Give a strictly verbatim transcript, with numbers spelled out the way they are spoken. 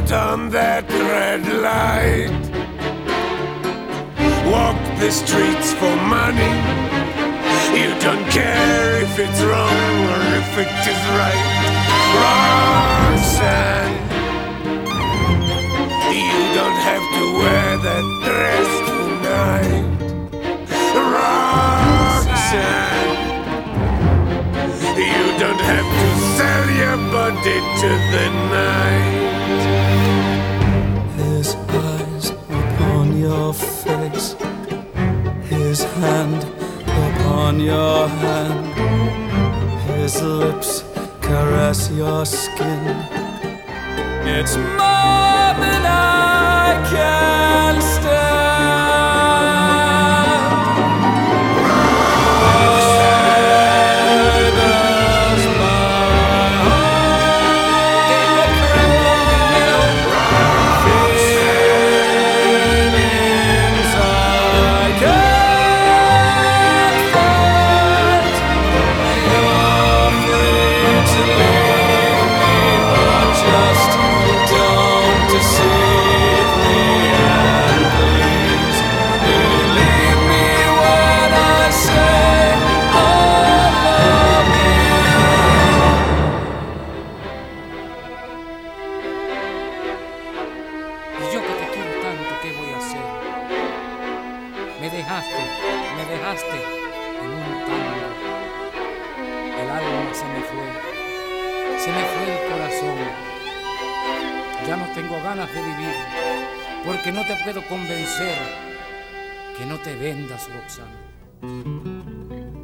out on that red light. Walk the streets for money. You don't care if it's wrong or if it is right. Roxanne, you don't have to wear that dress tonight. Roxanne, you don't have to sell your body to the night. His eyes upon your face, his hand upon your hand, his lips caress your skin. It's more than I can stand. Porque no te puedo convencer que no te vendas, Roxana.